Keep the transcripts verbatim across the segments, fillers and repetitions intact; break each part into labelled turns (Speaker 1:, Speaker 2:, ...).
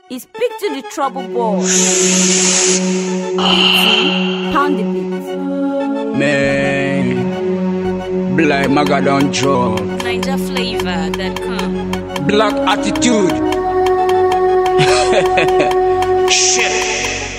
Speaker 1: He speak to the trouble boy. Pound the beat.
Speaker 2: Man, Black Maga don't drop.
Speaker 3: Niger Flavor dot com.
Speaker 2: Black attitude. Shit.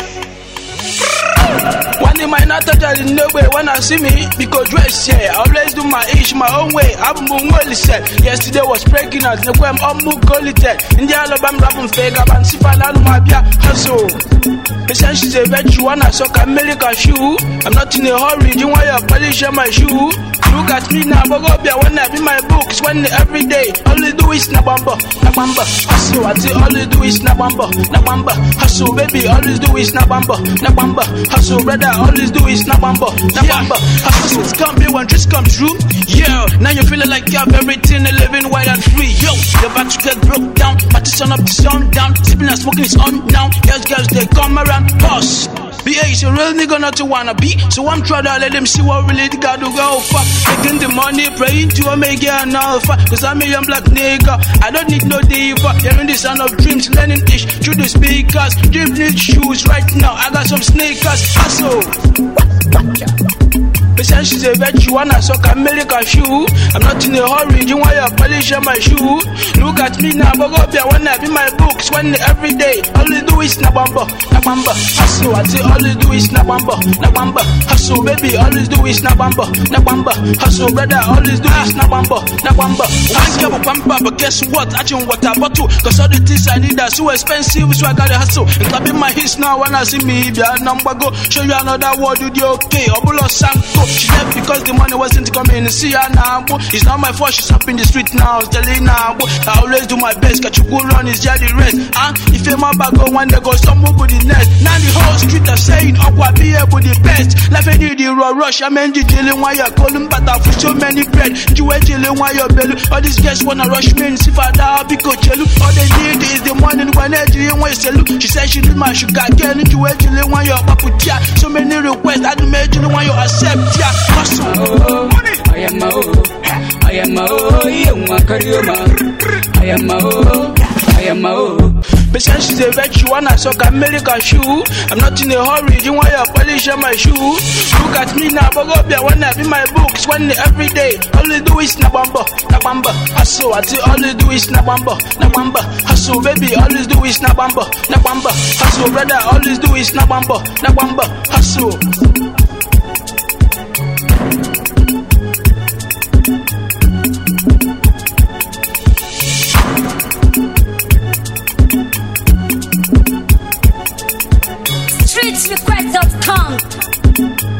Speaker 2: One day my not touch in no way when I see me because dress yeah. I always do my ish my own way. I'm well said. Yesterday was breaking out. No I'm on Mugolite. In the Alabama rapping fake up and see Falano Mabia hustle. Essentially say bet you wanna sock American shoe. I'm not in a hurry. You want your polish on my shoe. Look at me now, but go be when I be my books when every day. All you do is nabamba, nabamba, hustle. I say all you do is nabamba, nabamba, hustle, baby. All you do is nabamba, nabamba, hustle, brother. All you do is nabamba, nabamba, hustle. It's come be when dreams come true. Yeah, now you feeling like you have everything and living wild and free. Yo, you're about to get broke down, but the sun up, the sun down. Sipping and smoking is on now. Yes, girls they come around, pause. B A is a real nigga not to wanna be. So I'm trying to let them see what really got to go for. Making the money, praying to Omega and Alpha. Cause I'm a young black nigga. I don't need no diva. Hearing the sound of dreams, learning ish through the speakers. Dream need shoes right now. I got some sneakers. Hustle. Essentially, they bet you wanna sock American shoe. I'm not in a hurry. You want your polish on my shoe. Look at me now, but go there when I be my books. When every day, all you do is nabamba, nabamba, hustle. I say all you do is nabamba, nabamba, hustle, baby. All you do is nabamba, nabamba, hustle, brother. All you do is nabamba, nabamba. I give a pampa, but guess what? I drink water bottle. Cause all the things I need are so expensive, so I gotta hustle. And clapping my hips now when I see me, be a number go. Show you another word, do the okay. Obulo Sanko. She left because the money wasn't coming. See her now, it's not my fault. She's up in the street now, telling now. I always do my best. Catch you go run, it's just the rest. Ah, if you my bag go one day go some more the next. Now the whole street are saying, "Oh, I be able the best." Life ain't the raw rush. I mean, the dealing while you're calling, but I for so many bread. You wait dealing while you're belly. All these guys wanna rush me, and see if I die, because all they need is the money when they're doing what you sell. She said she need my sugar again. You wait dealing while you're up with ya. So many requests, I don't make you when you accept ya. Hustle.
Speaker 4: Oh, I am my oh, I am my oh, you want Karioma. I am my oh, I am my oh.
Speaker 2: Besides, she say bet you wanna sock American shoe. I'm not in a hurry. You want your polish on my shoe. Look at me now, but go there when I be my books. When every day, all you do is nabamba, nabamba, hustle. I say all you do is nabamba, nabamba, hustle, baby. All you do is nabamba, nabamba, hustle, brother. All you do is nabamba, nabamba, hustle.
Speaker 1: Streets request dot com.